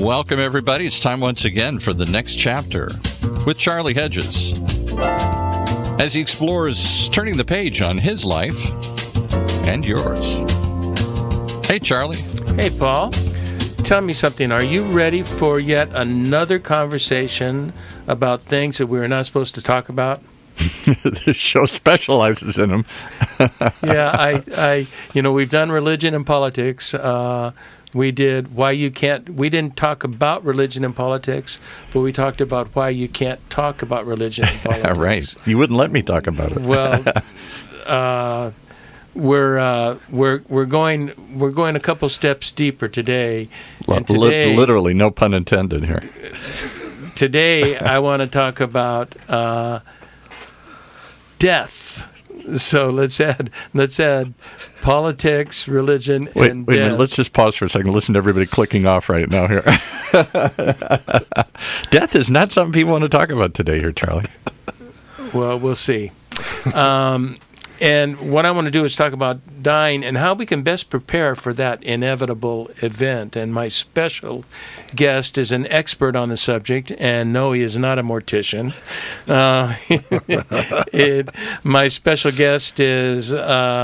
Welcome, everybody. It's time once again for the next chapter with Charlie Hedges as he explores turning the page on his life and yours. Hey, Charlie. Hey, Paul. Tell me something. Are you ready for yet another conversation about things that we were not supposed to talk about? The show specializes in them. Yeah, we've done religion and politics. We didn't talk about religion and politics, but we talked about why you can't talk about religion and politics. Right. You wouldn't let me talk about it. Well, we're going a couple steps deeper today. And today, literally, no pun intended here. Today, I want to talk about death. So let's add politics, religion, and wait a death. minute. Let's just pause for a second. Listen to everybody clicking off right now here. Death is not something people want to talk about today here, Charlie. Well, we'll see. And what I want to do is talk about dying and how we can best prepare for that inevitable event. And my special guest is an expert on the subject, and no, he is not a mortician. My special guest is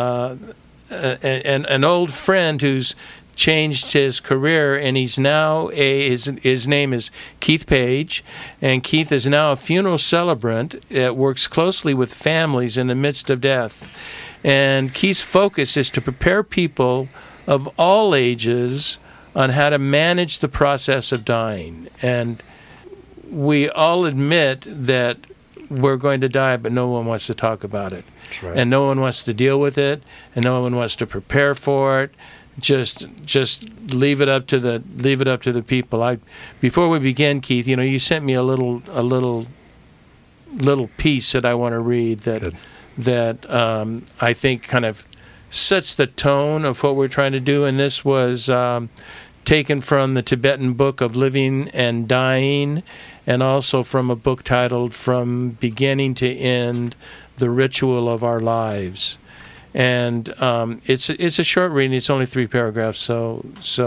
an old friend who's changed his career, and he's now his name is Keith Page, and Keith is now a funeral celebrant that works closely with families in the midst of death. And Keith's focus is to prepare people of all ages on how to manage the process of dying. And we all admit that we're going to die, but no one wants to talk about it. That's right. And no one wants to deal with it, and no one wants to prepare for it. Just leave it up to the people. Before we begin, Keith, you sent me a little piece that I want to read that I think kind of sets the tone of what we're trying to do. And this was taken from the Tibetan Book of Living and Dying, and also from a book titled "From Beginning to End: The Ritual of Our Lives." And it's a short reading. It's only 3 paragraphs, so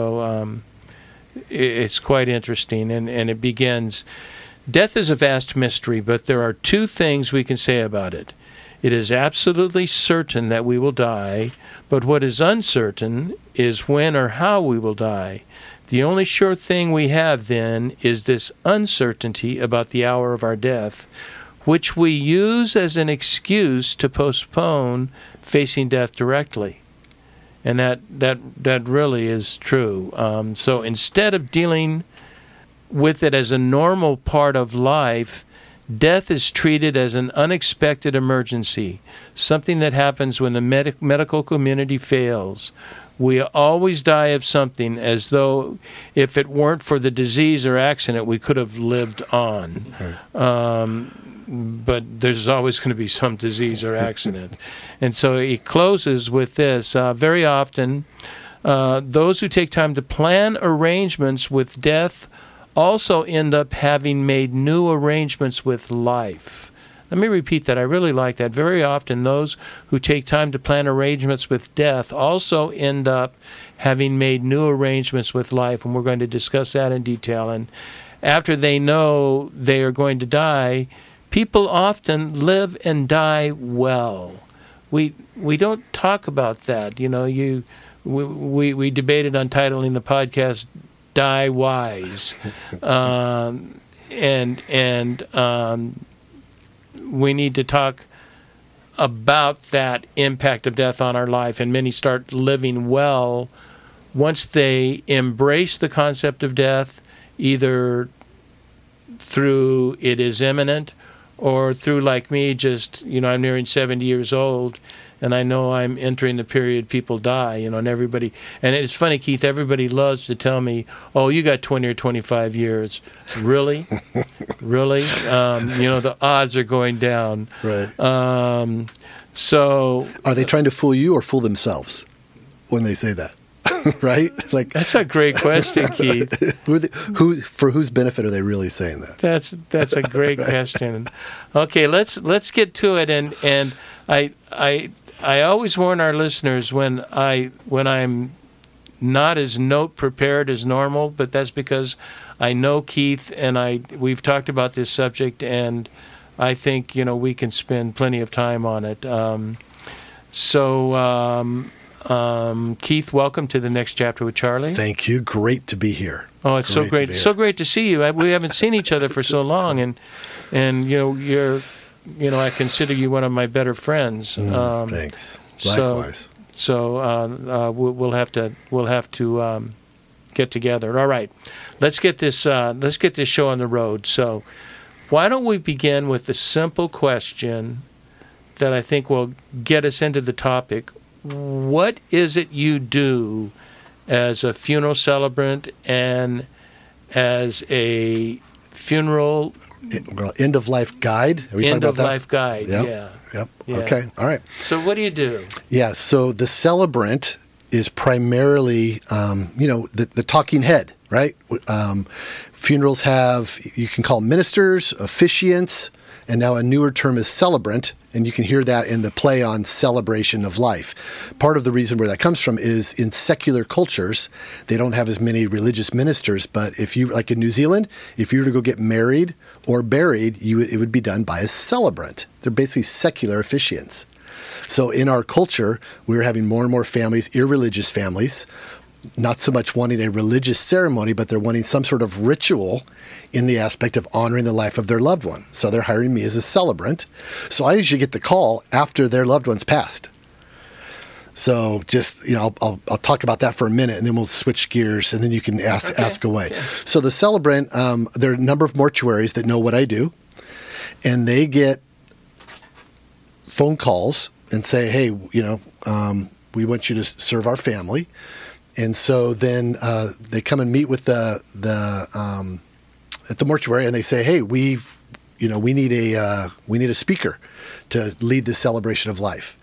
it's quite interesting. And it begins, "Death is a vast mystery, but there are 2 things we can say about it. It is absolutely certain that we will die, but what is uncertain is when or how we will die. The only sure thing we have, then, is this uncertainty about the hour of our death, which we use as an excuse to postpone facing death directly." And that really is true. So instead of dealing with it as a normal part of life, death is treated as an unexpected emergency, something that happens when the medical community fails. We always die of something, as though if it weren't for the disease or accident, we could have lived on. But there's always going to be some disease or accident. And so he closes with this. Very often, those who take time to plan arrangements with death also end up having made new arrangements with life. Let me repeat that. I really like that. Very often, those who take time to plan arrangements with death also end up having made new arrangements with life, and we're going to discuss that in detail. And after they know they are going to die, people often live and die well. We don't talk about that. We debated on titling the podcast "Die Wise," and we need to talk about that impact of death on our life. And many start living well once they embrace the concept of death, either through it is imminent, or through, like me, I'm nearing 70 years old, and I know I'm entering the period people die, and everybody, and it's funny, Keith, everybody loves to tell me, "Oh, you got 20 or 25 years. Really? Really? The odds are going down." Right. So are they trying to fool you or fool themselves when they say that? Right? That's a great question, Keith. For whose benefit are they really saying that? That's a great question. Okay, let's get to it. And I always warn our listeners when I'm not as note prepared as normal, but that's because I know Keith and we've talked about this subject, and I think, we can spend plenty of time on it. Keith, welcome to the Next Chapter with Charlie. Thank you. Great to be here. Oh, it's so great. So great to see you. We haven't seen each other for so long, and you're, I consider you one of my better friends. Thanks. Likewise. So we'll have to get together. All right, let's get this show on the road. So why don't we begin with the simple question that I think will get us into the topic? What is it you do as a funeral celebrant and as a funeral end of life guide? Are we talking about that? Life guide? Yep. Yeah. Okay. All right. So what do you do? Yeah. So the celebrant is primarily, the talking head, right? Funerals have, you can call ministers, officiants, and now a newer term is celebrant, and you can hear that in the play on celebration of life. Part of the reason where that comes from is in secular cultures, they don't have as many religious ministers, but if you, like in New Zealand, if you were to go get married or buried, it would be done by a celebrant. They're basically secular officiants. So in our culture, we're having more and more families, irreligious families, not so much wanting a religious ceremony, but they're wanting some sort of ritual in the aspect of honoring the life of their loved one. So they're hiring me as a celebrant. So I usually get the call after their loved one's passed. So just, I'll talk about that for a minute, and then we'll switch gears, and then you can ask away. Okay. So the celebrant, there are a number of mortuaries that know what I do, and they get phone calls and say, hey, we want you to serve our family. And so then they come and meet with the at the mortuary, and they say, "Hey, we need a speaker to lead this celebration of life."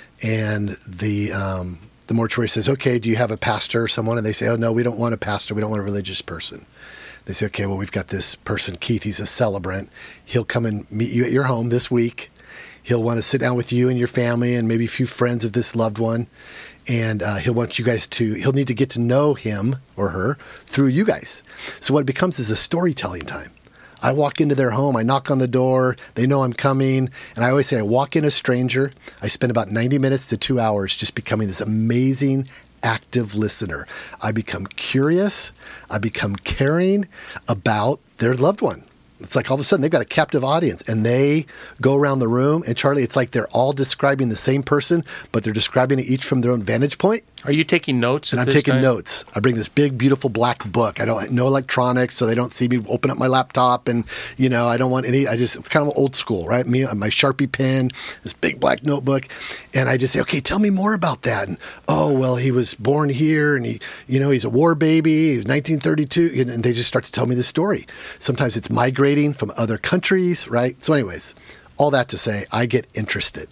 And the mortuary says, "Okay, do you have a pastor or someone?" And they say, "Oh no, we don't want a pastor. We don't want a religious person." They say, "Okay, well, we've got this person, Keith. He's a celebrant. He'll come and meet you at your home this week. He'll want to sit down with you and your family and maybe a few friends of this loved one." And he'll want you guys he'll need to get to know him or her through you guys. So what it becomes is a storytelling time. I walk into their home, I knock on the door, they know I'm coming, and I always say I walk in a stranger. I spend about 90 minutes to 2 hours just becoming this amazing, active listener. I become curious, I become caring about their loved one. It's like all of a sudden they've got a captive audience, and they go around the room, and Charlie, it's like they're all describing the same person, but they're describing it each from their own vantage point. Are you taking notes? And I'm taking notes. I bring this big, beautiful black book. I don't no electronics, so they don't see me open up my laptop, and I don't want any. It's kind of old school, right? Me, my Sharpie pen, this big black notebook, and I just say, okay, tell me more about that. And he was born here, and he's a war baby. He was 1932, and they just start to tell me the story. Sometimes it's migrating from other countries, right? So, anyways, all that to say, I get interested.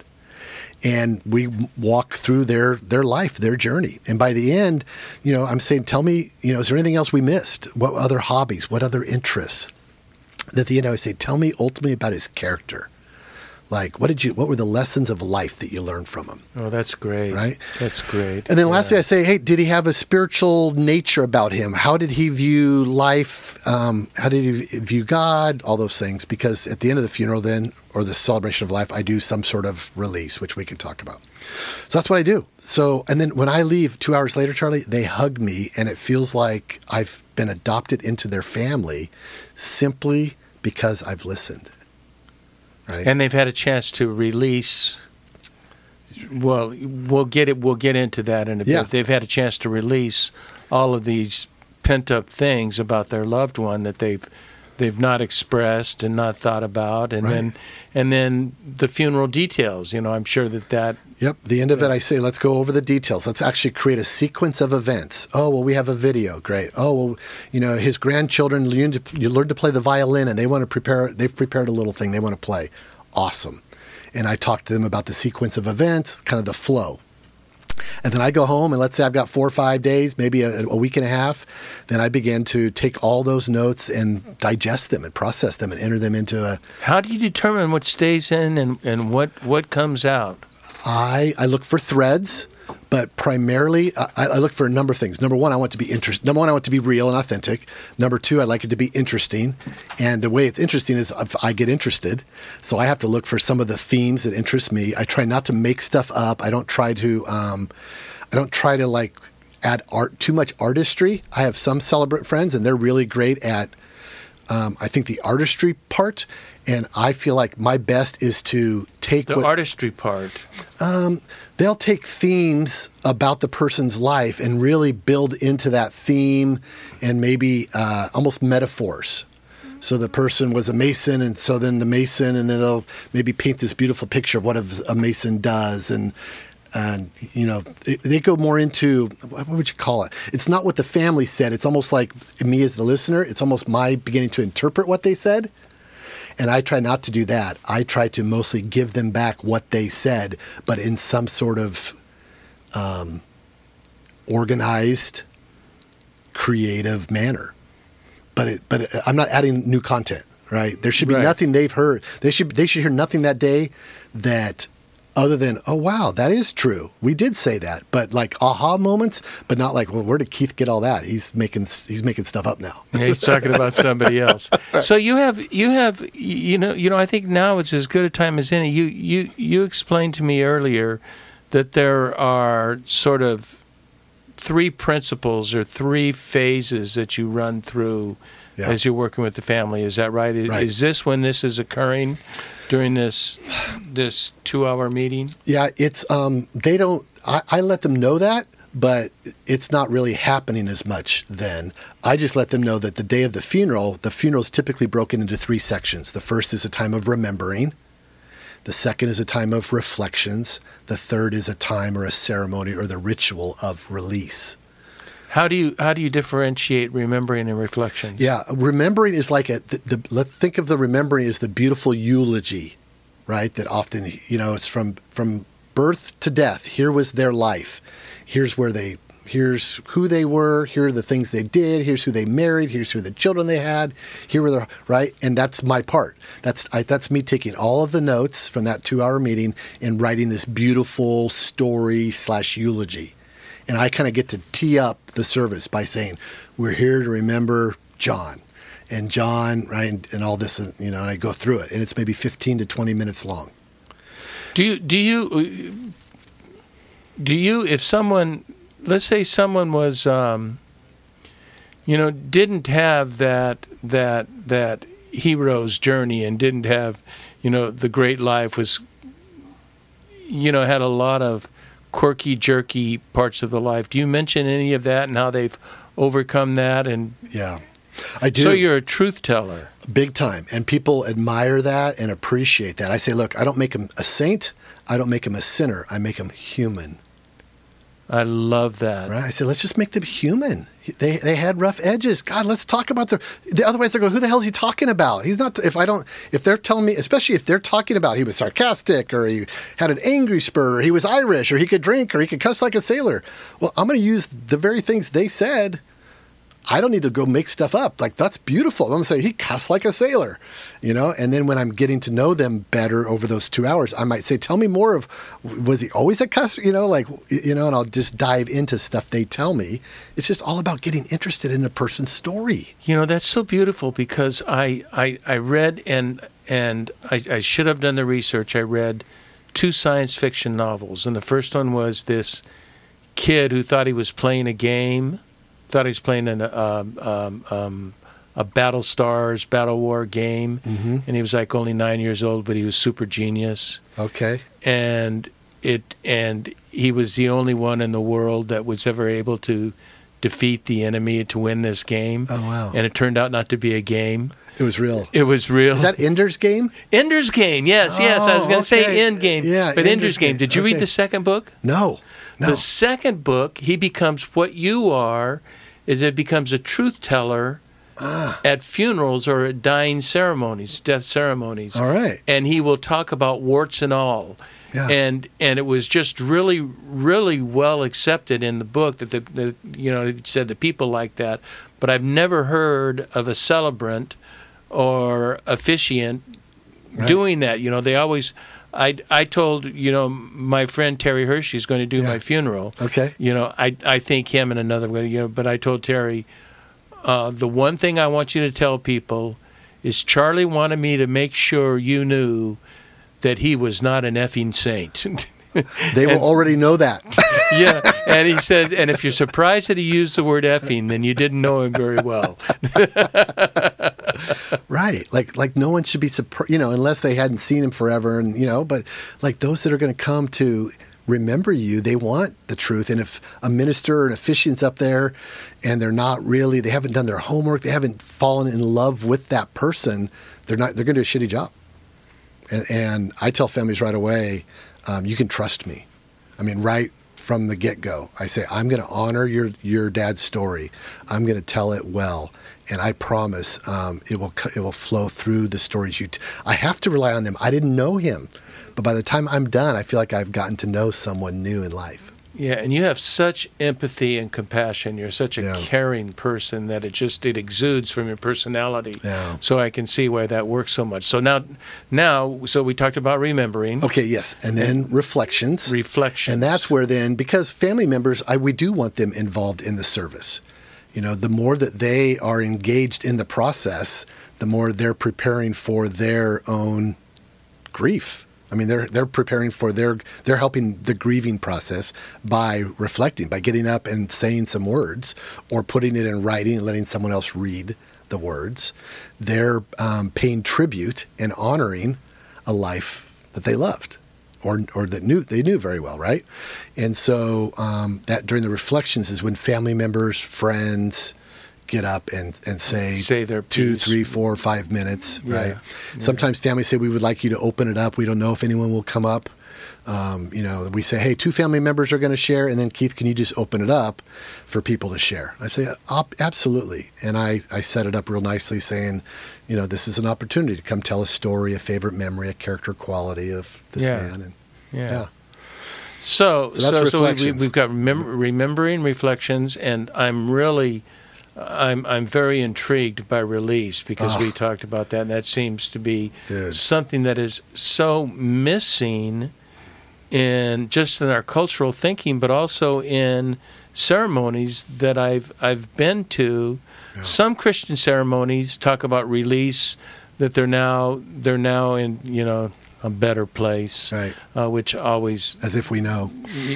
And we walk through their life, their journey. And by the end, I'm saying, tell me, is there anything else we missed? What other hobbies? What other interests? At the end, I would say, tell me ultimately about his character. Like, what were the lessons of life that you learned from him? Oh, that's great. Right? That's great. And then lastly, I say, hey, did he have a spiritual nature about him? How did he view life? How did he view God? All those things. Because at the end of the funeral then, or the celebration of life, I do some sort of release, which we can talk about. So that's what I do. So, and then when I leave 2 hours later, Charlie, they hug me, and it feels like I've been adopted into their family simply because I've listened. Right. And they've had a chance to release. Well, we'll get into that in a bit. They've had a chance to release all of these pent-up things about their loved one that they've not expressed and not thought about, and then the funeral details. I'm sure that. Yep. The end of it, I say, let's go over the details. Let's actually create a sequence of events. Oh, well, we have a video. Great. Oh, well, his grandchildren, you learn to play the violin, and they've prepared a little thing they want to play. Awesome. And I talk to them about the sequence of events, kind of the flow. And then I go home, and let's say I've got 4 or 5 days, maybe a week and a half. Then I begin to take all those notes and digest them and process them and enter them into a... How do you determine what stays in and what comes out? I look for threads. But primarily, I look for a number of things. Number one, I want it to be Number one, I want it to be real and authentic. Number two, I like it to be interesting. And the way it's interesting is if I get interested. So I have to look for some of the themes that interest me. I try not to make stuff up. I don't try to like add too much artistry. I have some celebrant friends, and they're really great at, I think, the artistry part. And I feel like my best is to take the artistry part. They'll take themes about the person's life and really build into that theme and maybe almost metaphors. So the person was a mason, and so then the mason, and then they'll maybe paint this beautiful picture of what a mason does. And you know, they go more into, what would you call it? It's not what the family said. It's almost like me as the listener. It's almost my beginning to interpret what they said. And I try not to do that. I try to mostly give them back what they said, but in some sort of organized, creative manner. But I'm not adding new content, right? There should be nothing they've heard. They should hear nothing that day that other than, oh, wow, that is true. We did say that. But like aha moments, but not like, well, where did Keith get all that? He's making stuff up now. Yeah, he's talking about somebody else. So you have you know I think now it's as good a time as any. You explained to me earlier that there are sort of 3 principles or 3 phases that you run through as you're working with the family. Is that right? Right. Is this when this is occurring during this 2-hour meeting? Yeah, it's they don't. I let them know that, but it's not really happening as much then. I just let them know that the day of the funeral is typically broken into 3 sections. The first is a time of remembering. The second is a time of reflections. The third is a time or a ceremony or the ritual of release. How do you differentiate remembering and reflection? Yeah, remembering is like let's think of the remembering as the beautiful eulogy, right? That often, you know, it's from birth to death. Here was their life. Here's who they were. Here are the things they did. Here's who they married. Here's who the children they had. Here were their, right? And that's my part. That's me taking all of the notes from that 2-hour meeting and writing this beautiful story / eulogy. And I kind of get to tee up the service by saying, we're here to remember John. And John, right, and all this, you know, and I go through it. And it's maybe 15 to 20 minutes long. Do you, if someone, let's say someone was, didn't have that hero's journey and didn't have, the great life, was, had a lot of quirky, jerky parts of the life. Do you mention any of that and how they've overcome that? And yeah, I do. So you're a truth teller. Big time. And people admire that and appreciate that. I say, look, I don't make him a saint. I don't make him a sinner. I make him human. I love that. Right? I said, let's just make them human. They had rough edges. God, let's talk about otherwise they're going, who the hell is he talking about? He's not, if they're telling me, especially if they're talking about he was sarcastic or he had an angry spur or he was Irish or he could drink or he could cuss like a sailor. Well, I'm going to use the very things they said. I don't need to go make stuff up. Like, that's beautiful. I'm going to say he cussed like a sailor, and then when I'm getting to know them better over those 2 hours, I might say, tell me more of, was he always a cuss? And I'll just dive into stuff they tell me. It's just all about getting interested in a person's story. That's so beautiful because I read and I should have done the research. I read 2 science fiction novels. And the first one was this kid who thought he was playing a game. Thought he was playing a Battlestars Battle War game, and he was like only 9 years old, but he was super genius. Okay, and he was the only one in the world that was ever able to defeat the enemy to win this game. Oh wow! And it turned out not to be a game. It was real. It was real. Is that Ender's Game? Ender's Game. Yes. I was going to say End Game. Yeah, but Ender's Game. Did you read the second book? No. The second book, he becomes what you are. Is it becomes a truth teller at funerals or at dying ceremonies, death ceremonies. All right. And he will talk about warts and all. Yeah. And it was just really, really well accepted in the book that it said that people like that. But I've never heard of a celebrant or officiant doing that. They always I told, my friend Terry Hershey is going to do my funeral. Okay. I think him and another way, but I told Terry, the one thing I want you to tell people is Charlie wanted me to make sure you knew that he was not an effing saint. They will already know that. Yeah, and he said, and if you're surprised that he used the word effing, then you didn't know him very well. Right. Like no one should be surprised, unless they hadn't seen him forever. And, but like those that are going to come to remember you, they want the truth. And if a minister or an officiant's up there and they haven't done their homework, they haven't fallen in love with that person, they're going to do a shitty job. And I tell families right away, you can trust me. I mean, right from the get-go, I say, I'm going to honor your dad's story. I'm going to tell it well. And I promise it will flow through the stories I have to rely on them. I didn't know him. But by the time I'm done, I feel like I've gotten to know someone new in life. Yeah, and you have such empathy and compassion. You're such a caring person that it exudes from your personality. Yeah. So I can see why that works so much. So now, so we talked about remembering. Okay, yes. And then reflections. Reflections. And that's where then, because family members, we do want them involved in the service. The more that they are engaged in the process, the more they're preparing for their own grief. I mean, they're preparing for they're helping the grieving process by reflecting, by getting up and saying some words or putting it in writing and letting someone else read the words. They're paying tribute and honoring a life that they loved or that they knew very well, right? And so that during the reflections is when family members, friends get up and say their 2, piece. 3, 4, 5 minutes, right? Yeah. Sometimes families say, we would like you to open it up. We don't know if anyone will come up. We say, hey, 2 family members are going to share, and then Keith, can you just open it up for people to share? I say, absolutely. And I set it up real nicely saying, this is an opportunity to come tell a story, a favorite memory, a character quality of this man. And, So reflections. we've got remembering, reflections, and I'm very intrigued by release because we talked about that, and that seems to be something that is so missing in our cultural thinking, but also in ceremonies that I've been to. Yeah. Some Christian ceremonies talk about release, that they're now in a better place, right? Which always, as if we know,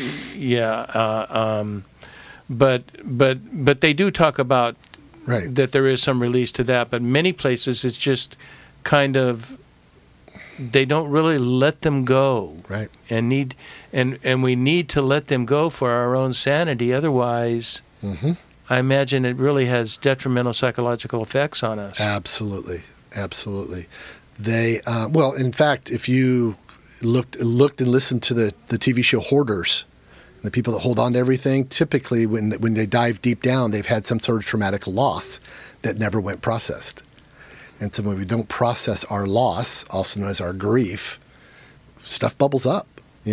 But they do talk about that there is some release to that. But many places it's just kind of they don't really let them go, right? And we need to let them go for our own sanity. Otherwise, I imagine it really has detrimental psychological effects on us. Absolutely. They in fact, if you looked and listened to the TV show Hoarders. The people that hold on to everything, typically when they dive deep down, they've had some sort of traumatic loss that never went processed. And so when we don't process our loss, also known as our grief, stuff bubbles up, We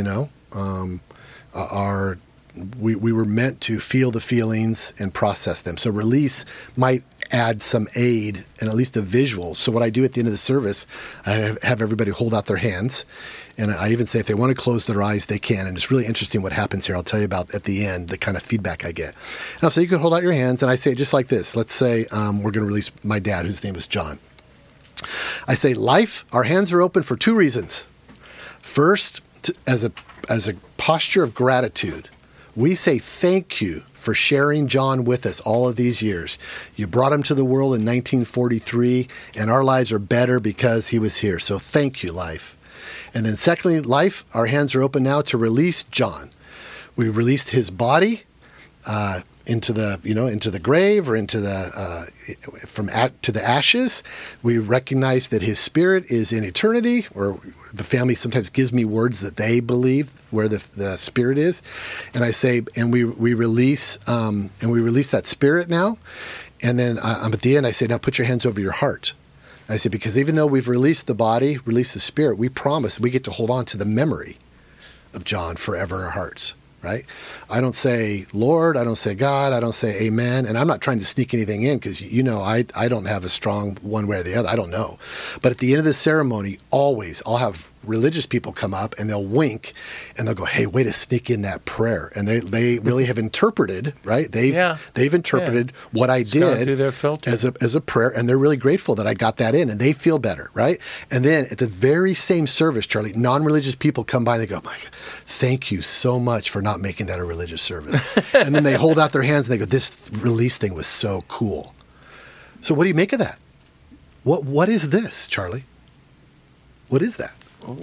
were meant to feel the feelings and process them. So release might add some aid and at least a visual. So what I do at the end of the service, I have everybody hold out their hands. And I even say if they want to close their eyes, they can. And it's really interesting what happens here. I'll tell you about at the end, the kind of feedback I get. And I'll say, you can hold out your hands. And I say it just like this. Let's say we're going to release my dad, whose name is John. I say, life, our hands are open for 2 reasons. First, as a posture of gratitude, we say thank you for sharing John with us all of these years. You brought him to the world in 1943, and our lives are better because he was here. So thank you, life. And then secondly, life, our hands are open now to release John. We released his body into the grave or into to the ashes. We recognize that his spirit is in eternity, or the family sometimes gives me words that they believe where the spirit is, and I say, and we release that spirit now, and then at the end I say, now put your hands over your heart. I say, because even though we've released the body, released the spirit, we promise we get to hold on to the memory of John forever in our hearts. Right? I don't say Lord, I don't say God, I don't say Amen, and I'm not trying to sneak anything in because I don't have a strong one way or the other. I don't know. But at the end of the ceremony, always I'll have religious people come up and they'll wink and they'll go, hey, way to sneak in that prayer. And they really have interpreted, right? They've interpreted what I did through their filter as a prayer, and they're really grateful that I got that in, and they feel better, right? And then at the very same service, Charlie, non-religious people come by and they go, my God, thank you so much for not making that a religious service. And then they hold out their hands and they go, this release thing was so cool. So what do you make of that? What is this, Charlie? What is that?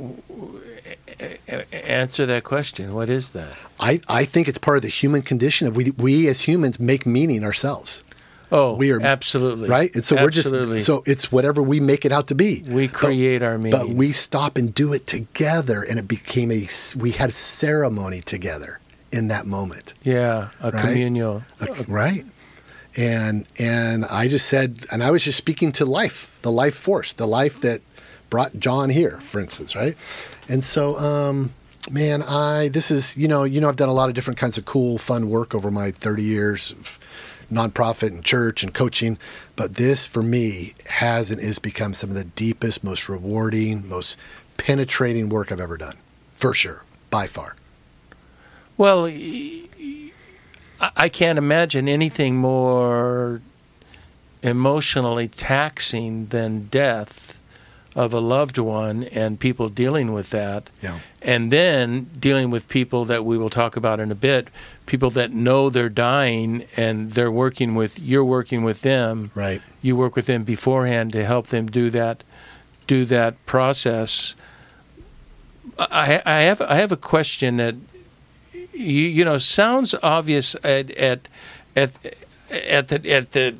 Answer that question. What is that? I think it's part of the human condition of we as humans make meaning ourselves. Oh, we are absolutely. Right? And so so it's whatever we make it out to be. We create our meaning. But we stop and do it together, and it became we had a ceremony together in that moment. Yeah, communal. Right. And I just said, and I was just speaking to life, the life force, the life that brought John here, for instance, right? And so, man, this is, I've done a lot of different kinds of cool, fun work over my 30 years of nonprofit and church and coaching, but this, for me, has and is become some of the deepest, most rewarding, most penetrating work I've ever done, for sure, by far. Well, I can't imagine anything more emotionally taxing than death of a loved one and people dealing with that. Yeah. And then dealing with people that we will talk about in a bit, people that know they're dying and you're working with them. Right. You work with them beforehand to help them do that process. I have a question that sounds obvious at the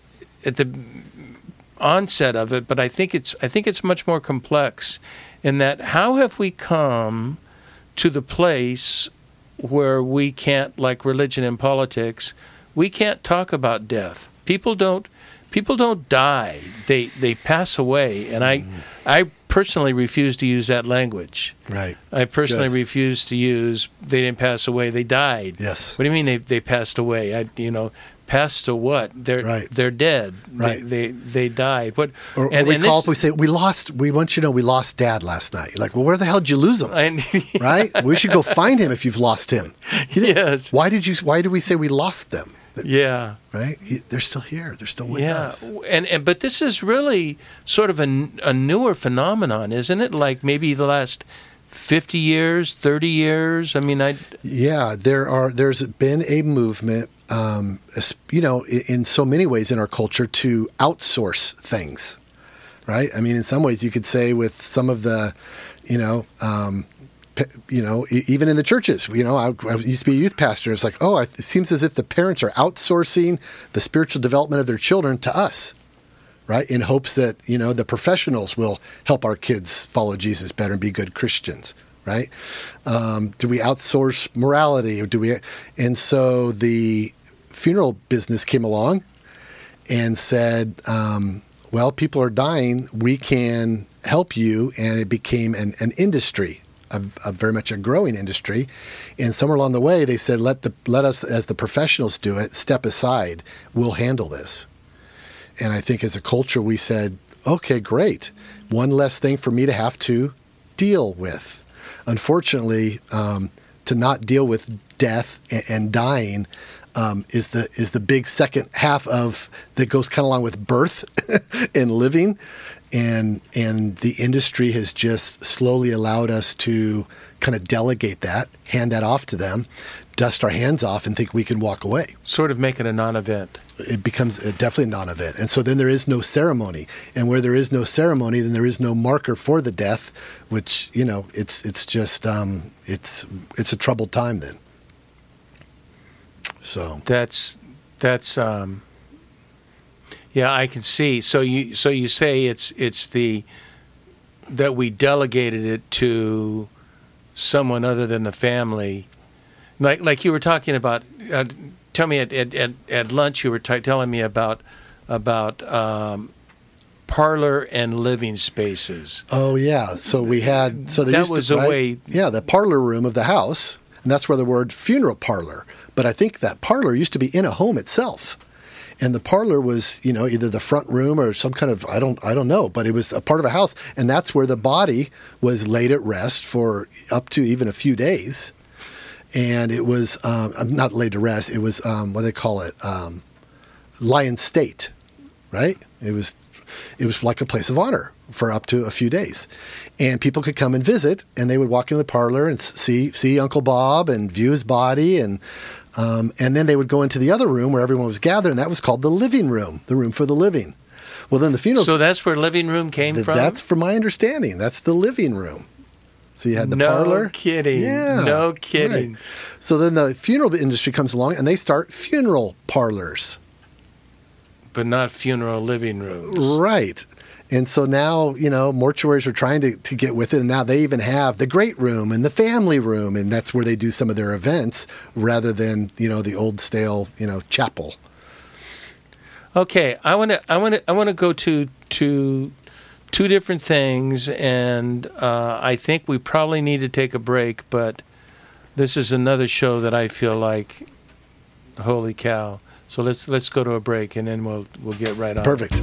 onset of it, but I think it's much more complex in that how have we come to the place where we can't, like religion and politics, we can't talk about death. People don't die. They pass away, and I personally refuse to use that language. Right. I personally refuse to use they didn't pass away, they died. Yes. What do you mean they passed away? Passed to what? They're dead. Right. They died. What? Or we call up, we say, we want you to know we lost Dad last night. You're like, well, where the hell did you lose him? Right? We should go find him if you've lost him. Yes. Why do we say we lost them? Yeah. Right? They're still here. They're still with us. But this is really sort of a newer phenomenon, isn't it? Like maybe the last 50 years, 30 years? I mean, there's been a movement, in so many ways in our culture to outsource things, right? I mean, in some ways you could say with some of the, even in the churches, I used to be a youth pastor. It's like, it seems as if the parents are outsourcing the spiritual development of their children to us, right? In hopes that, the professionals will help our kids follow Jesus better and be good Christians, right? Do we outsource morality and so the funeral business came along and said, people are dying, we can help you. And it became an industry, a very much a growing industry. And somewhere along the way, they said, let us, as the professionals do it, step aside. We'll handle this. And I think as a culture, we said, okay, great. One less thing for me to have to deal with. Unfortunately, to not deal with death and dying is the big second half of that goes kind of along with birth and living. And the industry has just slowly allowed us to kind of delegate that, hand that off to them, dust our hands off, and think we can walk away. Sort of make it a non-event. It becomes definitely a non-event. And so then there is no ceremony. And where there is no ceremony, then there is no marker for the death, which, it's just, it's a troubled time then. So that's I can see. So you say it's that we delegated it to someone other than the family, like you were talking about. Tell me at lunch you were telling me about parlor and living spaces. Oh yeah, so we had the parlor room of the house, and that's where the word funeral parlor. But I think that parlor used to be in a home itself. And the parlor was, either the front room or some kind of, I don't know, but it was a part of a house. And that's where the body was laid at rest for up to even a few days. And it was not laid to rest. It was, what do they call it? Lie in state, right? It was like a place of honor for up to a few days. And people could come and visit, and they would walk into the parlor and see Uncle Bob and view his body. And then they would go into the other room where everyone was gathered, and that was called the living room, the room for the living. Well, then the funeral... So that's where living room came from? That's from my understanding. That's the living room. So you had the parlor. No kidding. Yeah. No kidding. Right. So then the funeral industry comes along, and they start funeral parlors. But not funeral living rooms. Right. And so now, mortuaries are trying to get with it, and now they even have the great room and the family room, and that's where they do some of their events rather than, the old stale, chapel. Okay, I want to go to two different things, and I think we probably need to take a break, but this is another show that I feel like, holy cow. So let's go to a break, and then we'll get right on. Perfect.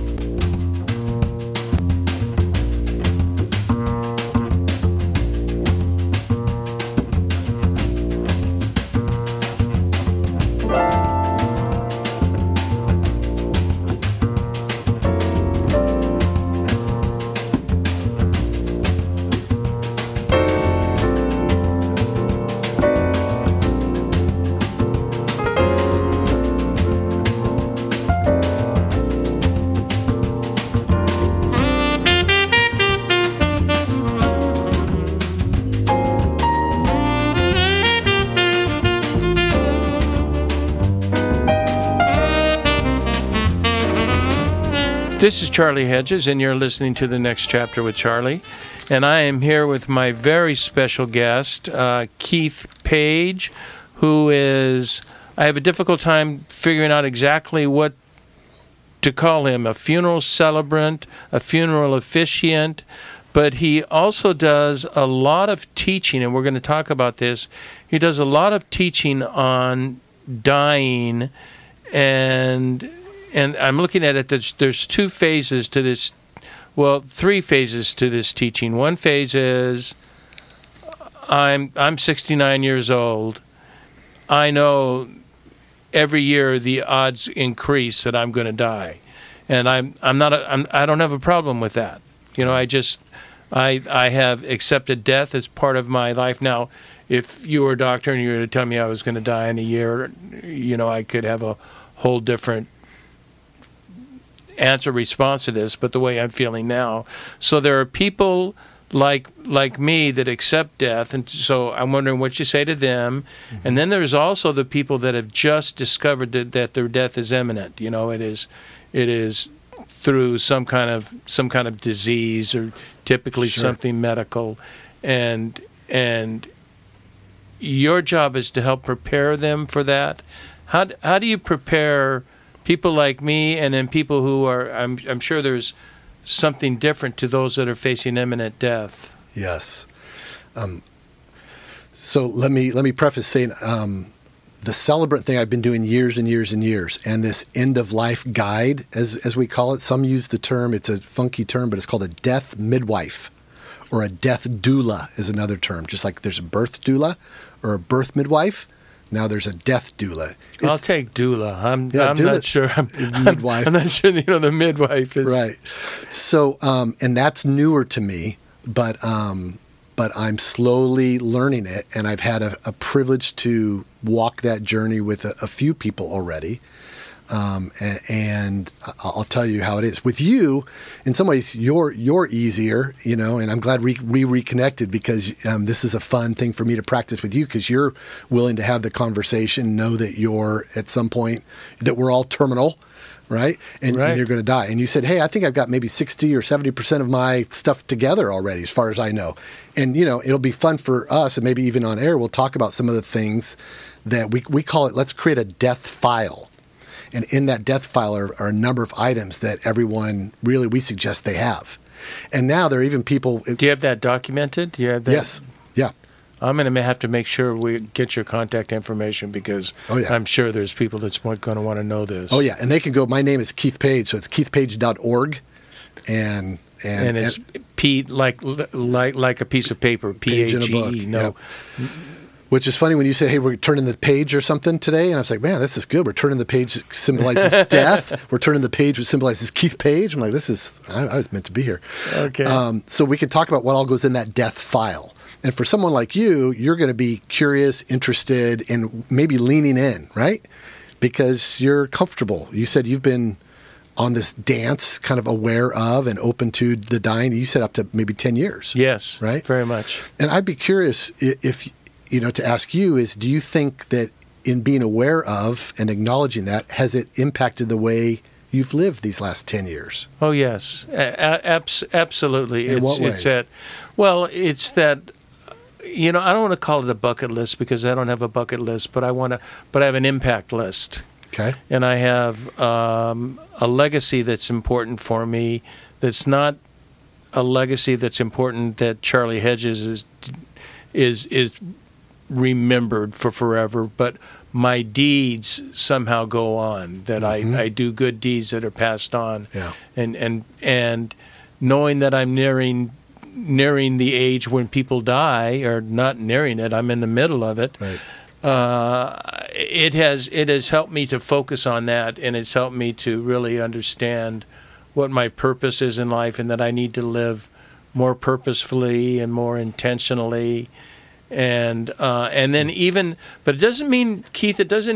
This is Charlie Hedges, and you're listening to The Next Chapter with Charlie. And I am here with my very special guest, Keith Page, who is, I have a difficult time figuring out exactly what to call him, a funeral celebrant, a funeral officiant, but he also does a lot of teaching, and we're going to talk about this. He does a lot of teaching on dying, and I'm looking at it, there's two phases to this, three phases to this teaching. One phase is, I'm 69 years old. I know every year the odds increase that I'm going to die. And I don't have a problem with that. I have accepted death as part of my life. Now, if you were a doctor and you were to tell me I was going to die in a year, I could have a whole different response to this, but the way I'm feeling now. So there are people like me that accept death, and so I'm wondering what you say to them. Mm-hmm. And then there's also the people that have just discovered that their death is imminent. It is through some kind of disease, or typically something medical, and your job is to help prepare them for that. How do you prepare people like me, and then people who are, I'm sure there's something different to those that are facing imminent death? Yes. So let me preface saying the celebrant thing I've been doing years and years and years, and this end-of-life guide, as we call it. Some use the term, it's a funky term, but it's called a death midwife, or a death doula is another term. Just like there's a birth doula or a birth midwife, now there's a death doula. I'll take doula. I'm doula, not sure. Midwife. I'm not sure the midwife is. Right. So, and that's newer to me, but I'm slowly learning it, and I've had a privilege to walk that journey with a few people already. And I'll tell you how it is. With you, in some ways, you're easier, and I'm glad we reconnected, because this is a fun thing for me to practice with you, because you're willing to have the conversation, know that you're at some point, that we're all terminal, right? And you're going to die. And you said, hey, I think I've got maybe 60 or 70% of my stuff together already, as far as I know. And, it'll be fun for us, and maybe even on air, we'll talk about some of the things that we call it, let's create a death file. And in that death file are a number of items that everyone really, we suggest they have. And now there are even people... Do you have that documented? Do you have that? Yes. Yeah. I'm going to have to make sure we get your contact information because I'm sure there's people that's going to want to know this. Oh, yeah. And they can go, my name is Keith Page, so it's keithpage.org. And it's P like a piece of paper, page in a book. P-A-G-E. No. Yep. Which is funny when you say, hey, we're turning the page or something today. And I was like, man, this is good. We're turning the page that symbolizes death. We're turning the page that symbolizes Keith Page. I'm like, I was meant to be here. Okay. So we can talk about what all goes in that death file. And for someone like you, you're going to be curious, interested, and maybe leaning in, right? Because you're comfortable. You said you've been on this dance, kind of aware of and open to the dying. You said up to maybe 10 years. Yes, right? Very much. And I'd be curious if to ask you is, do you think that in being aware of and acknowledging that, has it impacted the way you've lived these last 10 years? Oh, yes. Absolutely. In what ways? It's that, I don't want to call it a bucket list because I don't have a bucket list, but I have an impact list. Okay. And I have a legacy that's important for me. That's not a legacy that's important that Charlie Hedges is remembered for forever, but my deeds somehow go on. That I do good deeds that are passed on. Yeah. And knowing that I'm nearing the age when people die, or not nearing it, I'm in the middle of it. Right. It has helped me to focus on that, and it's helped me to really understand what my purpose is in life, and that I need to live more purposefully and more intentionally, and then even. But it doesn't mean, Keith. It doesn't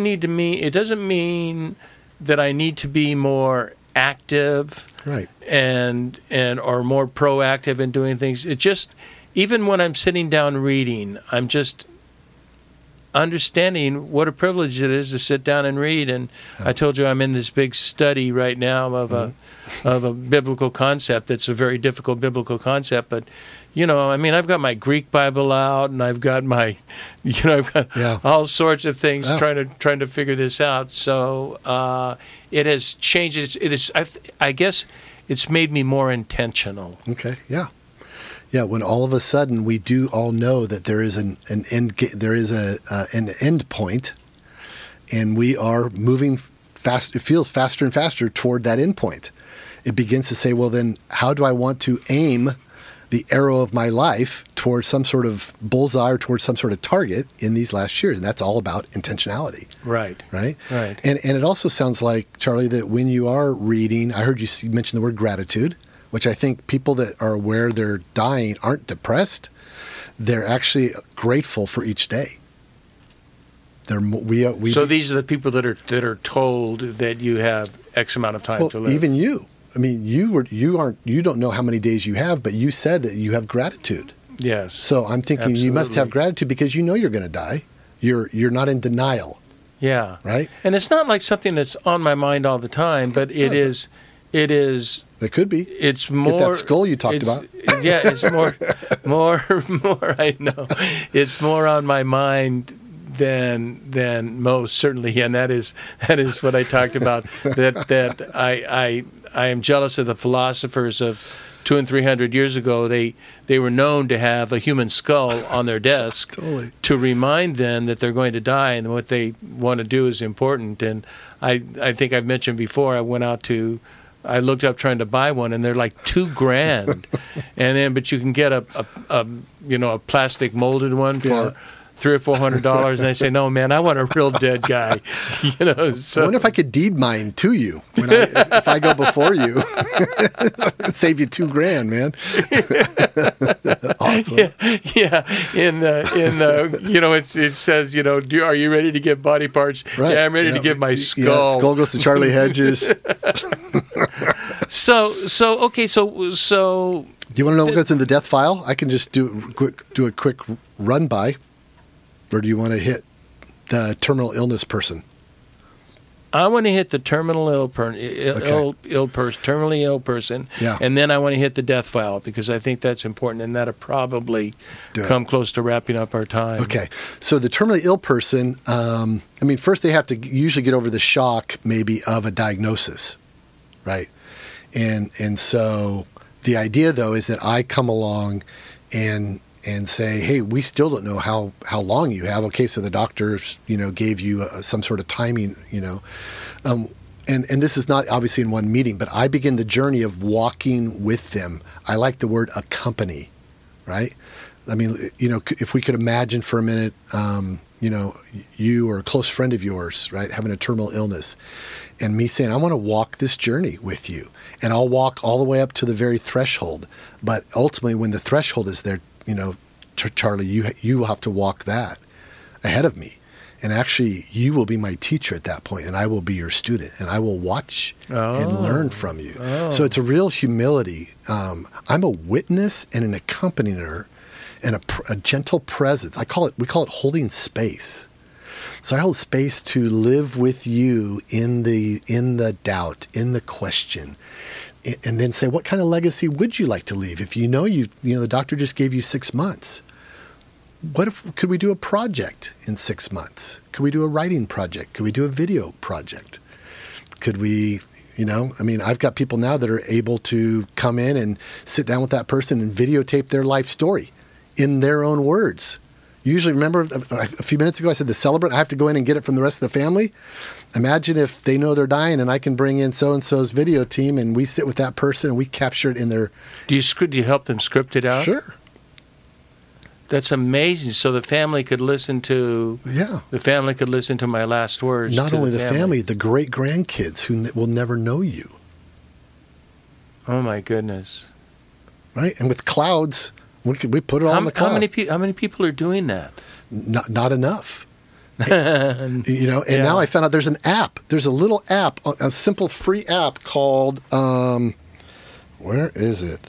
mean that I need to be more active, right, and or more proactive in doing things. It just, even when I'm sitting down reading, I'm just understanding what a privilege it is to sit down and read. And I told you I'm in this big study right now of a biblical concept that's a very difficult biblical concept. But, I've got my Greek Bible out, and I've got my, I've got all sorts of things trying to figure this out. So it has changed. It is, I guess, it's made me more intentional. Okay. Yeah. Yeah, when all of a sudden we do all know that there is an end point, and we are moving fast. It feels faster and faster toward that end point. It begins to say, well, then how do I want to aim the arrow of my life towards some sort of bullseye or towards some sort of target in these last years? And that's all about intentionality. Right. Right. Right. And it also sounds like, Charlie, that when you are reading, I heard you mention the word gratitude, which I think people that are aware they're dying aren't depressed. They're actually grateful for each day. So these are the people that are told that you have X amount of time to live. Even you. I mean, you don't know how many days you have, but you said that you have gratitude. Yes. So I'm thinking absolutely. You must have gratitude because you know you're going to die. You're not in denial. Yeah. Right? And it's not like something that's on my mind all the time, but it is. It could be. It's more. Get that skull you talked about. Yeah, it's more. I know. It's more on my mind than most, certainly, and that is what I talked about. That I am jealous of the philosophers of 200 and 300 years ago. They were known to have a human skull on their desk totally. To remind them that they're going to die, and what they want to do is important. And I think I've mentioned before, I looked up trying to buy one, and they're like $2,000, but you can get a plastic molded one for $300 or $400, and I say, no, man, I want a real dead guy. So I wonder if I could deed mine to you if I go before you. Save you $2,000, man. Awesome. Yeah. It says, are you ready to give body parts? Right. Yeah, I'm ready to give my skull. Yeah, skull goes to Charlie Hedges. So okay, so. Do you want to know what goes in the death file? I can just do a quick run by. Or do you want to hit the terminal illness person? I want to hit the terminally ill person, and then I want to hit the death file because I think that's important, and that'll probably come close to wrapping up our time. Okay, so the terminally ill person, first they have to usually get over the shock maybe of a diagnosis, right? And so the idea, though, is that I come along and and say, hey, we still don't know how long you have. Okay, so the doctors, gave you some sort of timing, and this is not obviously in one meeting, but I begin the journey of walking with them. I like the word accompany, right? I mean, if we could imagine for a minute, you or a close friend of yours, right, having a terminal illness, and me saying, I want to walk this journey with you, and I'll walk all the way up to the very threshold. But ultimately, when the threshold is there, Charlie, you will have to walk that ahead of me. And actually, you will be my teacher at that point, and I will be your student, and I will watch and learn from you. So it's a real humility. I'm a witness and an accompanier and a gentle presence. We call it holding space. So I hold space to live with you in the doubt, in the question, and then say, what kind of legacy would you like to leave? If the doctor just gave you 6 months. Could we do a project in 6 months? Could we do a writing project? Could we do a video project? Could we, I've got people now that are able to come in and sit down with that person and videotape their life story in their own words. Usually, remember a few minutes ago, I said the celebrant, I have to go in and get it from the rest of the family. Imagine if they know they're dying and I can bring in so-and-so's video team and we sit with that person and we capture it in their... Do you help them script it out? Sure. That's amazing. So the family could listen to my last words. Not only the family, the great grandkids who will never know you. Oh my goodness! Right, and with clouds, we put it all on the cloud. How many people are doing that? Not enough. And now I found out there's an app. There's a little app, a simple free app called where is it?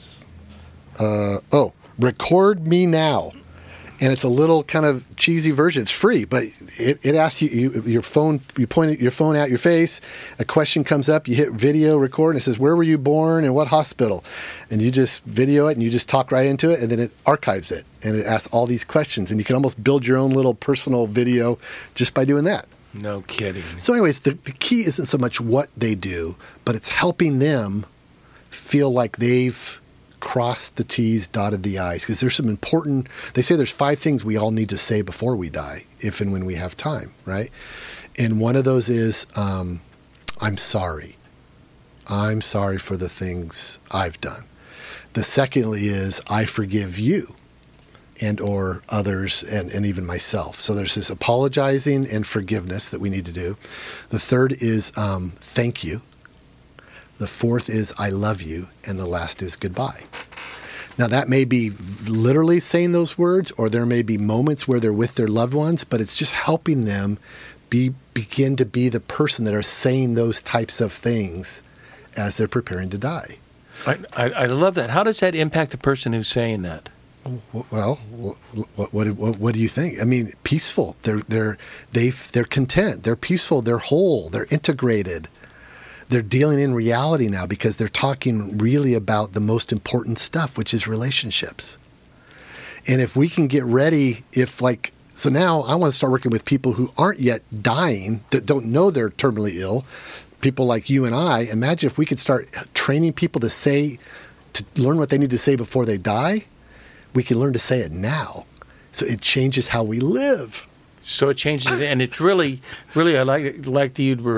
Record Me Now. And it's a little kind of cheesy version. It's free, but it asks you point your phone at your face, a question comes up, you hit video record, and it says, where were you born and what hospital? And you just video it and you just talk right into it, and then it archives it. And it asks all these questions, and you can almost build your own little personal video just by doing that. No kidding. So anyways, the key isn't so much what they do, but it's helping them feel like they've crossed the T's, dotted the I's, because there's some important, they say there's 5 things we all need to say before we die, if and when we have time, right? And one of those is, I'm sorry. I'm sorry for the things I've done. The secondly is, I forgive you and or others and even myself. So there's this apologizing and forgiveness that we need to do. The third is, thank you. The fourth is, I love you. And the last is, goodbye. Now, that may be literally saying those words, or there may be moments where they're with their loved ones, but it's just helping them begin to be the person that are saying those types of things as they're preparing to die. I love that. How does that impact a person who's saying that? Well, what do you think? I mean, peaceful. They're content. They're peaceful. They're whole. They're integrated. They're dealing in reality now because they're talking really about the most important stuff, which is relationships. And if we can get ready, so now I want to start working with people who aren't yet dying, that don't know they're terminally ill, people like you and I. Imagine if we could start training people to learn what they need to say before they die. We can learn to say it now. So it changes how we live. So it changes, and it's really, I like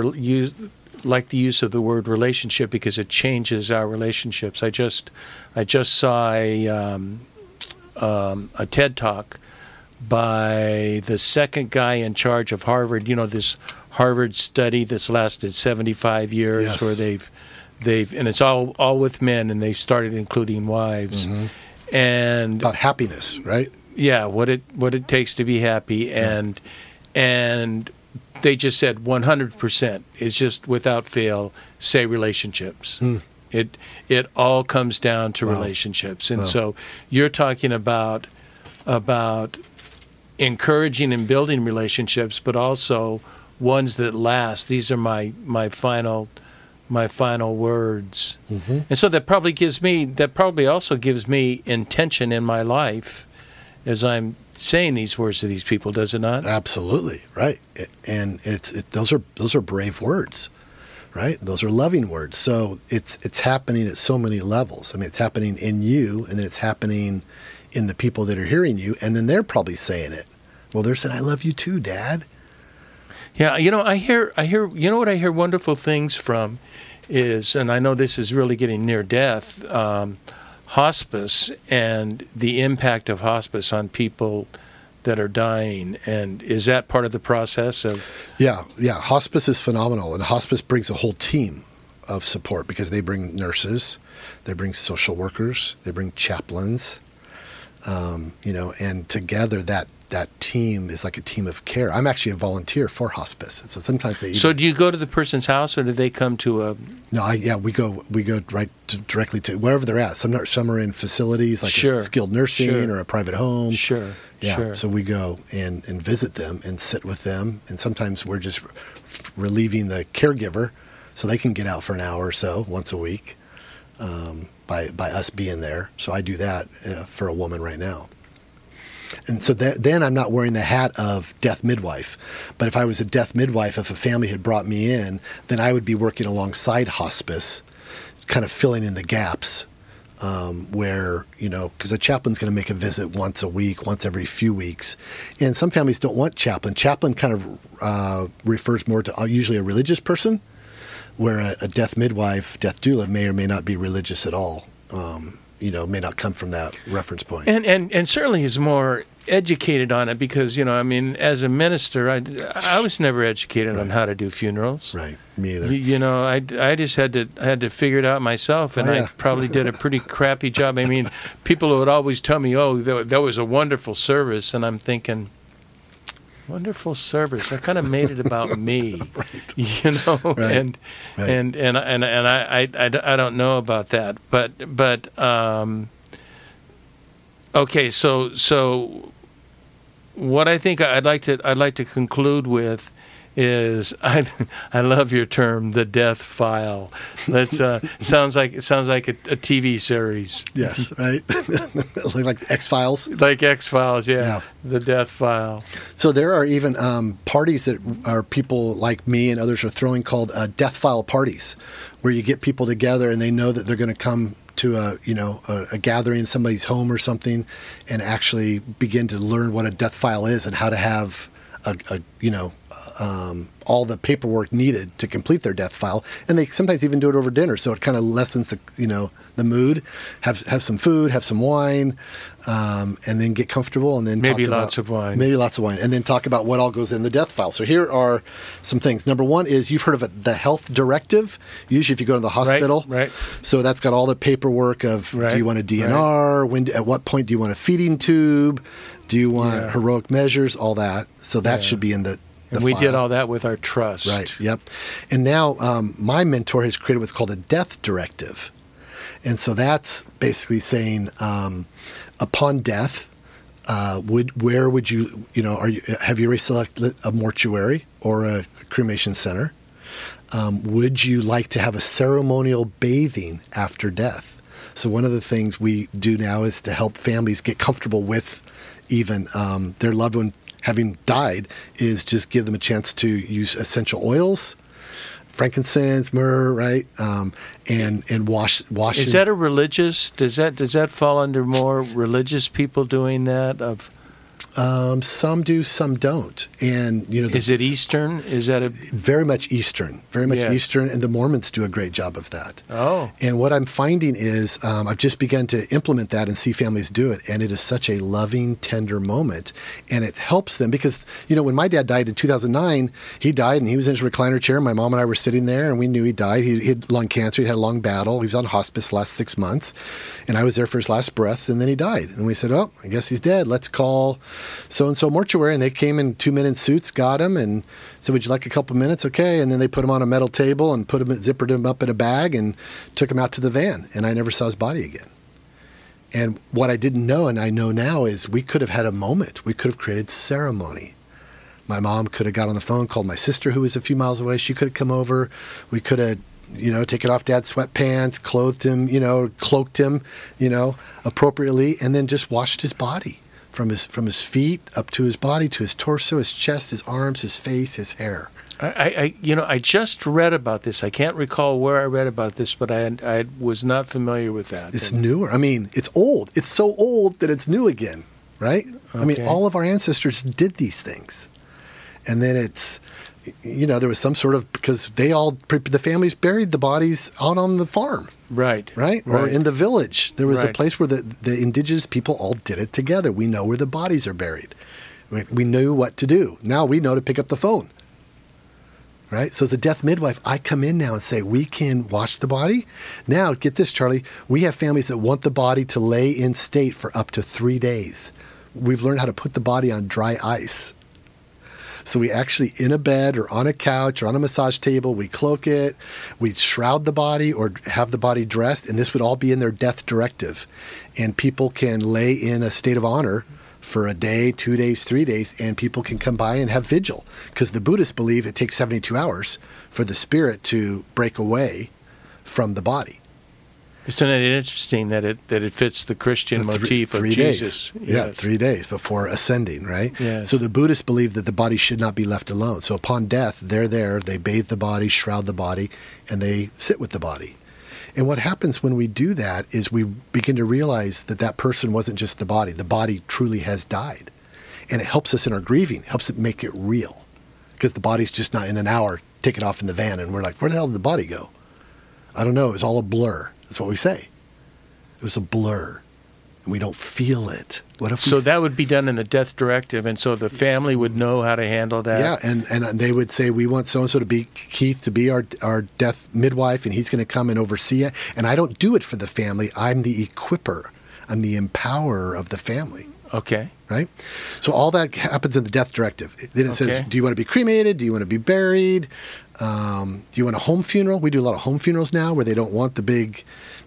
the use of the word relationship because it changes our relationships. I just saw a TED Talk by the second guy in charge of Harvard. This Harvard study that's lasted 75 years, yes. Where they've and it's all with men, and they've started including wives, mm-hmm. and about happiness, right? Yeah, what it takes to be happy, and they just said 100% is just without fail say relationships. It all comes down to relationships. And so you're talking about encouraging and building relationships, but also ones that last. These are my final words. Mm-hmm. And so that probably also gives me intention in my life as I'm saying these words to these people, does it not? Absolutely, right. And those are brave words, right? Those are loving words. So it's happening at so many levels. I mean, it's happening in you, and then it's happening in the people that are hearing you, and then they're probably saying it. Well, they're saying, "I love you too, Dad." Yeah, I hear, what I hear wonderful things from is, and I know this is really getting near death, hospice and the impact of hospice on people that are dying. And is that part of the process of? Yeah. Hospice is phenomenal, and hospice brings a whole team of support because they bring nurses, they bring social workers, they bring chaplains, and together that team is like a team of care. I'm actually a volunteer for hospice, and so sometimes they. So do you go to the person's house, or do they come to a? No, we go directly to wherever they're at. Some are in facilities like Sure. a skilled nursing or a private home. Sure. Yeah, Sure. so we go and visit them and sit with them, and sometimes we're just relieving the caregiver so they can get out for an hour or so once a week by us being there. So I do that for a woman right now. And so then I'm not wearing the hat of death midwife. But if I was a death midwife, if a family had brought me in, then I would be working alongside hospice, kind of filling in the gaps where, because a chaplain's going to make a visit once a week, once every few weeks. And some families don't want chaplain. Chaplain kind of refers more to usually a religious person, where a death midwife, death doula may or may not be religious at all. May not come from that reference point. And certainly is more educated on it because, as a minister, I was never educated on how to do funerals. Right, me either. I just had to figure it out myself, and I probably did a pretty crappy job. I mean, people would always tell me, "Oh, that was a wonderful service," and I'm thinking, wonderful service. I kind of made it about me, Right. and I don't know about that, but okay. So what I think I'd like to conclude with is I love your term, the death file. That's sounds like a TV series. Yes, right. Like X-Files. Like X-Files, yeah. The death file. So there are even parties that are people like me and others are throwing called death file parties, where you get people together and they know that they're going to come to a gathering in somebody's home or something, and actually begin to learn what a death file is and how to have all the paperwork needed to complete their death file, and they sometimes even do it over dinner. So it kind of lessens the mood. Have some food, have some wine, and then get comfortable, and then maybe lots of wine, and then talk about what all goes in the death file. So here are some things. Number one is you've heard of the health directive. Usually, if you go to the hospital, right. So that's got all the paperwork of do you want a DNR? When at what point do you want a feeding tube? Do you want heroic measures? All that. So that should be in the and we file. Did all that with our trust. Right, yep. And now my mentor has created what's called a death directive. And so that's basically saying upon death, have you already selected a mortuary or a cremation center? Would you like to have a ceremonial bathing after death? So one of the things we do now is to help families get comfortable with even their loved one having died, is just give them a chance to use essential oils, frankincense, myrrh, right, and wash. Is that a religious? Does that fall under more religious people doing that? Some do, some don't. And is it Eastern? Is that very much Eastern? Very much Eastern, and the Mormons do a great job of that. Oh. And what I'm finding is I've just begun to implement that and see families do it, and it is such a loving, tender moment, and it helps them because when my dad died in 2009, he died and he was in his recliner chair. My mom and I were sitting there, and we knew he died. He had lung cancer. He had a long battle. He was on hospice the last 6 months, and I was there for his last breaths, and then he died. And we said, "Oh, I guess he's dead. Let's call so-and-so mortuary," and they came in 2-minute suits, got him, and said, "Would you like a couple minutes?" Okay. And then they put him on a metal table and zippered him up in a bag and took him out to the van, and I never saw his body again. And what I didn't know, and I know now, is we could have had a moment. We could have created ceremony. My mom could have got on the phone, called my sister who was a few miles away. She could have come over. We could have taken off Dad's sweatpants, clothed him, cloaked him, appropriately, and then just washed his body. from his feet up to his body, to his torso, his chest, his arms, his face, his hair. I just read about this. I can't recall where I read about this, but I was not familiar with that. It's newer. I mean, it's old. It's so old that it's new again, right? Okay. I mean, all of our ancestors did these things. And then it's, there was some sort of, because the families buried the bodies out on the farm. Right. Or in the village. There was a Right. place where the indigenous people all did it together. We know where the bodies are buried. We knew what to do. Now we know to pick up the phone. Right? So as a death midwife, I come in now and say, we can wash the body. Now, get this, Charlie. We have families that want the body to lay in state for up to 3 days. We've learned how to put the body on dry ice. So we actually, in a bed or on a couch or on a massage table, we cloak it, we shroud the body or have the body dressed, and this would all be in their death directive. And people can lay in a state of honor for a day, 2 days, 3 days, and people can come by and have vigil. Because the Buddhists believe it takes 72 hours for the spirit to break away from the body. Isn't it interesting that it fits the Christian motif of Jesus? Days. Yeah, 3 days before ascending, right? Yes. So the Buddhists believe that the body should not be left alone. So upon death, they're there, they bathe the body, shroud the body, and they sit with the body. And what happens when we do that is we begin to realize that that person wasn't just the body. The body truly has died. And it helps us in our grieving, helps it make it real. Because the body's just not in an hour, take it off in the van, and we're like, where the hell did the body go? I don't know. It was all a blur. That's what we say. It was a blur. And we don't feel it. What if that would be done in the death directive, and so the family would know how to handle that? Yeah, and they would say, we want so-and-so to be, Keith, to be our death midwife, and he's going to come and oversee it. And I don't do it for the family. I'm the equipper. I'm the empowerer of the family. Okay. Right? So all that happens in the death directive. Then it says, do you want to be cremated? Do you want to be buried? Do you want a home funeral? We do a lot of home funerals now where they don't want the big,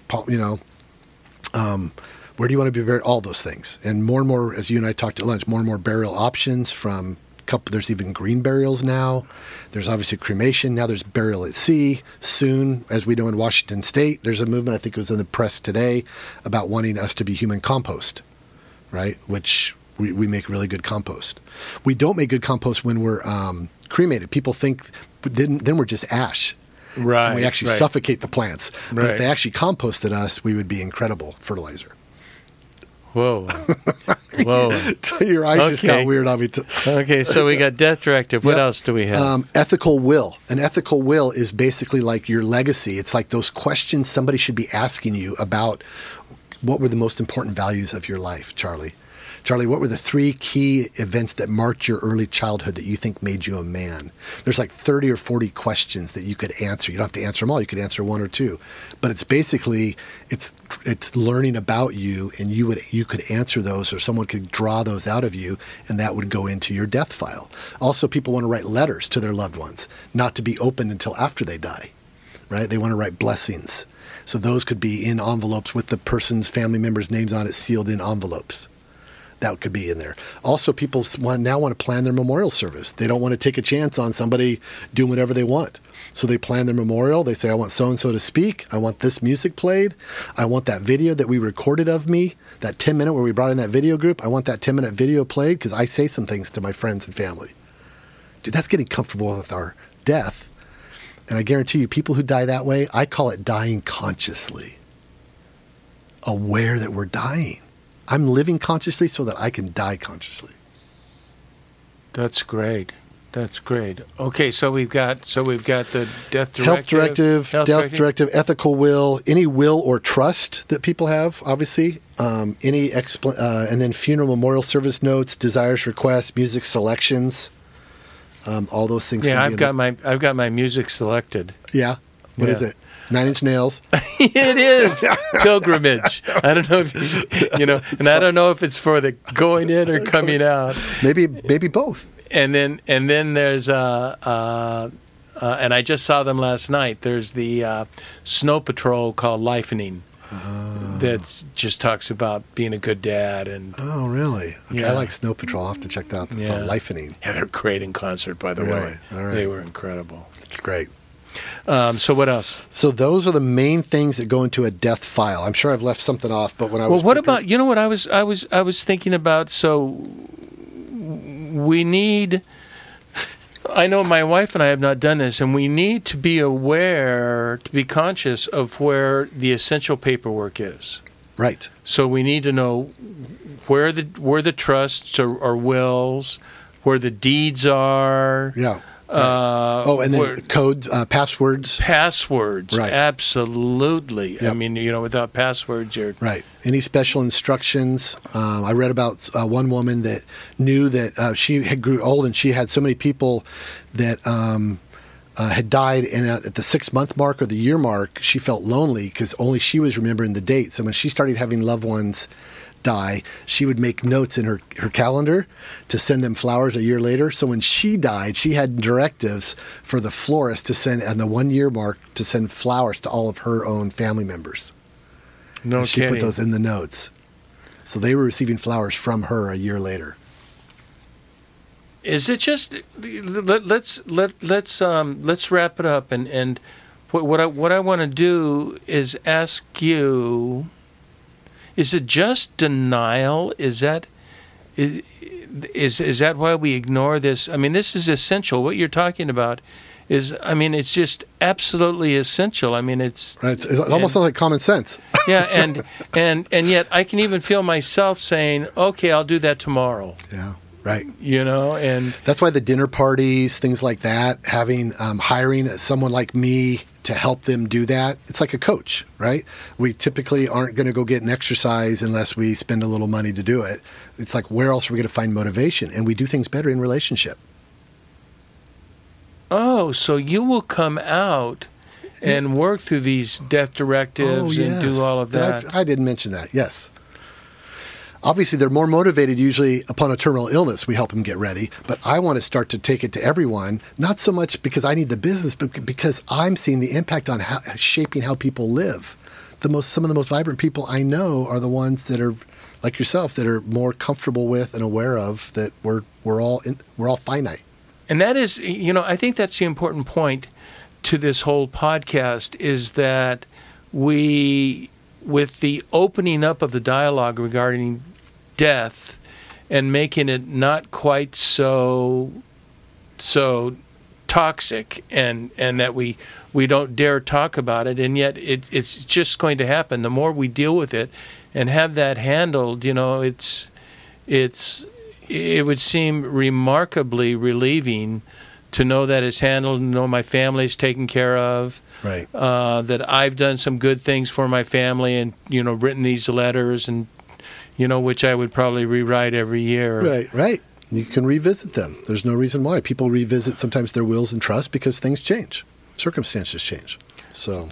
where do you want to be buried? All those things. And more, as you and I talked at lunch, more and more burial options from there's even green burials now. There's obviously cremation. Now there's burial at sea. Soon, as we know in Washington State, there's a movement, I think it was in the press today, about wanting us to be human compost, right? Which we make really good compost. We don't make good compost when we're cremated. People think then we're just ash. Right. And we actually suffocate the plants. But Right. if they actually composted us, we would be incredible fertilizer. Whoa. Your eyes just got Okay. weird on me. Okay, so we got death directive. What Yep. else do we have? Ethical will. An ethical will is basically like your legacy. It's like those questions somebody should be asking you about what were the most important values of your life, Charlie. Charlie, what were the 3 key events that marked your early childhood that you think made you a man? There's like 30 or 40 questions that you could answer. You don't have to answer them all. You could answer 1 or 2. But it's basically, it's learning about you, and you could answer those, or someone could draw those out of you, and that would go into your death file. Also, people want to write letters to their loved ones, not to be opened until after they die, right? They want to write blessings. So those could be in envelopes with the person's family members' names on it, sealed in envelopes. That could be in there. Also, people now want to plan their memorial service. They don't want to take a chance on somebody doing whatever they want. So they plan their memorial. They say, I want so-and-so to speak. I want this music played. I want that video that we recorded of me, that 10-minute where we brought in that video group. I want that 10-minute video played because I say some things to my friends and family. Dude, that's getting comfortable with our death. And I guarantee you, people who die that way, I call it dying consciously. Aware that we're dying. I'm living consciously so that I can die consciously. That's great. That's great. Okay, so we've got the death directive, Death directive, ethical will, any will or trust that people have, obviously, and then funeral memorial service notes, desires, requests, music selections, all those things. Yeah, I've got my music selected. Yeah. What is it? 9 Inch Nails. It is Pilgrimage. I don't know if and I don't know if it's for the going in or coming out. Maybe both. And then there's and I just saw them last night. There's the Snow Patrol called Lifening. That just talks about being a good dad and. Oh, really? Okay, Yeah. I like Snow Patrol. I'll have to check that out. That's Yeah. Lifening. Yeah, they're great in concert, by the way. All right. They were incredible. It's great. So what else? So those are the main things that go into a death file. I'm sure I've left something off, but when I was what about, you know what I was thinking about? So we need, I know my wife and I have not done this, and we need to be aware, to be conscious of where the essential paperwork is. Right. So we need to know where the trusts or wills, where the deeds are. Yeah. And then codes, passwords. Passwords, right? Absolutely. Yep. I mean, without passwords, you're right. Any special instructions? I read about one woman that knew that she had grew old, and she had so many people that had died, and at the 6-month mark or the year mark, she felt lonely because only she was remembering the date. So when she started having loved ones die, she would make notes in her calendar to send them flowers a year later. So when she died, she had directives for the florist to send, on the 1 year mark, to send flowers to all of her own family members. No and she kidding. put those in the notes. So they were receiving flowers from her a year later. Is it just, let's wrap it up, and what I want to do is ask you, is it just denial? Is that why we ignore this? I mean, this is essential. What you're talking about is, I mean, it's just absolutely essential. I mean, it's right. It almost sounds like common sense. Yeah, and yet I can even feel myself saying, "Okay, I'll do that tomorrow." Yeah. Right. And that's why the dinner parties, things like that, having, hiring someone like me to help them do that. It's like a coach, right? We typically aren't going to go get an exercise unless we spend a little money to do it. It's like, where else are we going to find motivation? And we do things better in relationship. Oh, so you will come out and work through these death directives and do all of that. I didn't mention that. Yes. Obviously, they're more motivated usually upon a terminal illness. We help them get ready. But I want to start to take it to everyone, not so much because I need the business, but because I'm seeing the impact on shaping how people live. Some of the most vibrant people I know are the ones that are, like yourself, that are more comfortable with and aware of that we're all finite. And that is, I think that's the important point to this whole podcast, is that we, with the opening up of the dialogue regarding death and making it not quite so toxic, and that we don't dare talk about it, and yet it's just going to happen. The more we deal with it and have that handled, it would seem remarkably relieving to know that it's handled, to know my family's taken care of. Right. That I've done some good things for my family, and written these letters, and which I would probably rewrite every year. Right. You can revisit them. There's no reason why. People revisit sometimes their wills and trusts because things change, circumstances change. So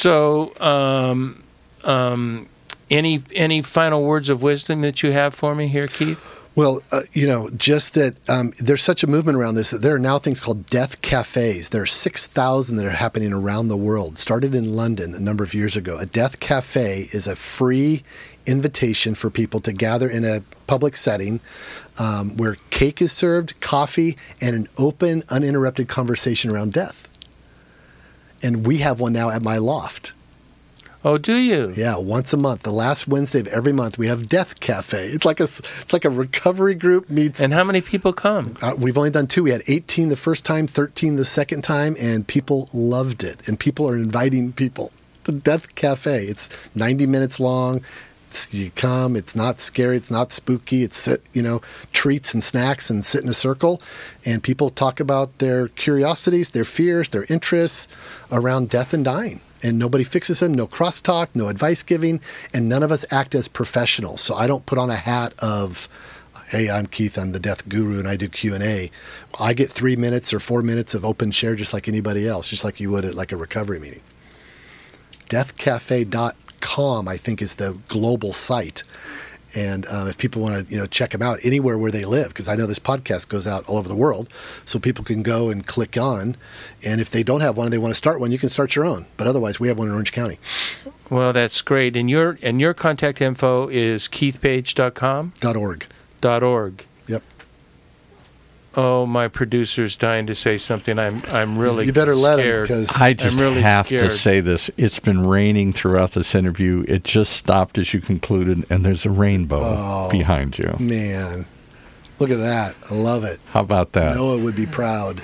any final words of wisdom that you have for me here, Keith? Well, just that there's such a movement around this that there are now things called death cafes. There are 6,000 that are happening around the world. Started in London a number of years ago. A death cafe is a free invitation for people to gather in a public setting where cake is served, coffee, and an open, uninterrupted conversation around death. And we have one now at my loft. Oh, do you? Yeah, once a month. The last Wednesday of every month, we have Death Cafe. It's like a recovery group meets. And how many people come? We've only done 2. We had 18 the first time, 13 the second time, and people loved it. And people are inviting people to Death Cafe. It's 90 minutes long. You come. It's not scary. It's not spooky. It's treats and snacks and sit in a circle, and people talk about their curiosities, their fears, their interests around death and dying. And nobody fixes them, no crosstalk, no advice giving, and none of us act as professionals. So I don't put on a hat of, hey, I'm Keith, I'm the death guru, and I do Q&A. I get 3 minutes or 4 minutes of open share just like anybody else, just like you would at like a recovery meeting. Deathcafe.com, I think, is the global site. And if people want to, check them out anywhere where they live, because I know this podcast goes out all over the world, so people can go and click on. And if they don't have one and they want to start one, you can start your own. But otherwise, we have one in Orange County. Well, that's great. And your contact info is keithpage.com? .org. .org. Yep. Oh, my producer's dying to say something. I'm really You better scared. let him, because I just I'm really have to scared. say this. It's been raining throughout this interview. It just stopped as you concluded, and there's a rainbow behind you. man, look at that. I love it. How about that? Noah would be proud.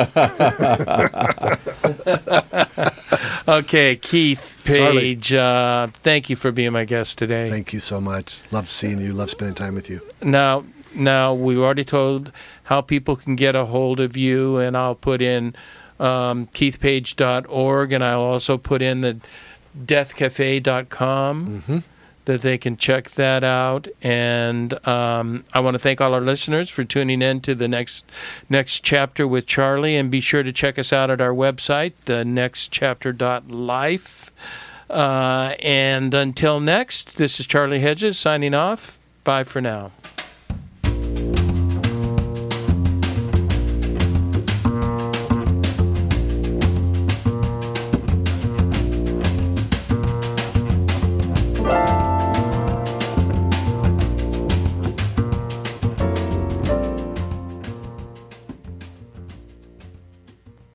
Okay, Keith Page, thank you for being my guest today. Thank you so much. Love seeing you. Love spending time with you. Now, we've already told how people can get a hold of you, and I'll put in keithpage.org, and I'll also put in the deathcafe.com that they can check that out. And I want to thank all our listeners for tuning in to the next chapter with Charlie, and be sure to check us out at our website, thenextchapter.life. And until next, this is Charlie Hedges signing off. Bye for now.